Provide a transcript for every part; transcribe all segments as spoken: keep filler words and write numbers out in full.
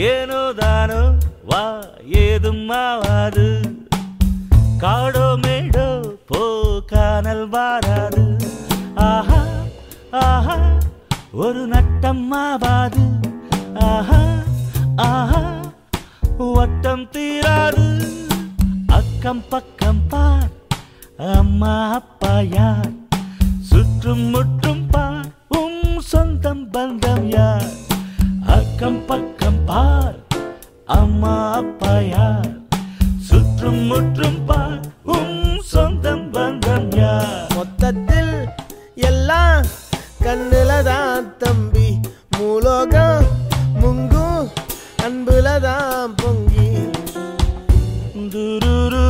ஏனோ தானோ வா ஏதும் ஆவாது காடோ மேடோ போ கானல் வாராது ஆஹா ஆஹா ஒரு நட்டம் ஆவாது ஆஹா ஆஹா வட்டம் தீராது அக்கம் பக்கம் பார் அம்மா அப்பா யார் சுற்றும் முற்றும் பார் உம் சொந்தம் பந்தம் யார் அக்கம் பக்கம் பார் அம்மா அப்பா யார் சுற்றும் முற்றும் பார் உம் சொந்தம் பந்தம் யார் மொத்தத்தில் எல்லாம் கண்ணுலதான் தம்பி மூலோகம் முங்கும் அன்புலதான் பொங்கி துருரு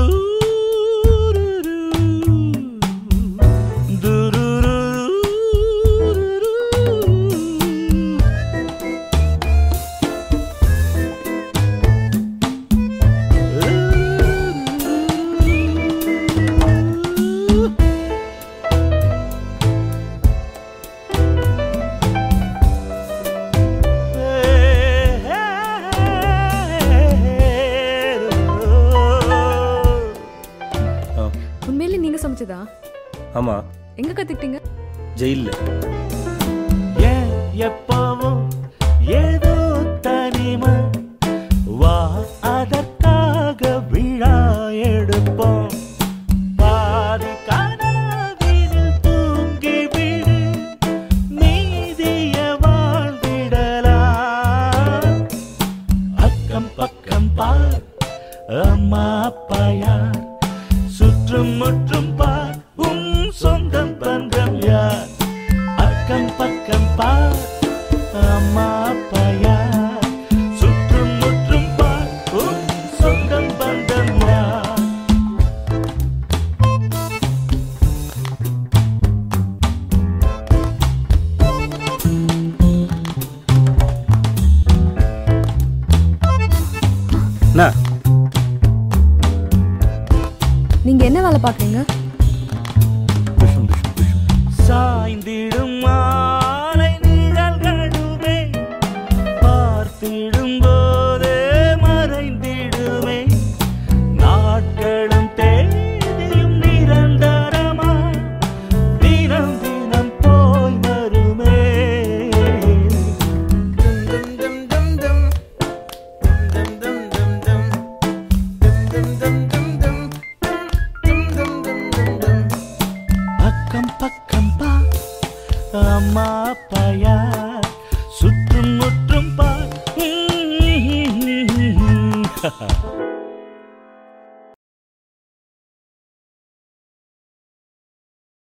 சமைச்சதா? ஆமா. எங்க கத்துக்கிட்டீங்க? ஜெயில்ல. ஏன் எப்பவும் ஏதோ தனிமை வா அதற்காக விழா எடுப்போம் பாதி கனவில் தூங்கி விடு நீதிய வாழ்ந்திடலாம் அக்கம் பக்கம் பார் அம்மா அப்பா யார் சுற்றும் முற்றும் பார் உம் சொந்தம் பந்தம் யார் அக்கம் பக்கம் பார் அம்மா அப்பா யார் சுற்றும் முற்றும் பார் உம் சொந்தம் பந்தம் யார் நீங்க என்ன வேலை பாக்குறீங்க? சாய்ந்திடும் மாலை நிழல்களுமே பார்த்திடும் போதே மறைந்திடுமே நாட்களும் தேதியும் நிரந்தரமா தினம் தினம் போய் வருமே அக்கம் பக்கம் பா அம்மா அப்பா யார் சுற்றும் முற்றும் பார்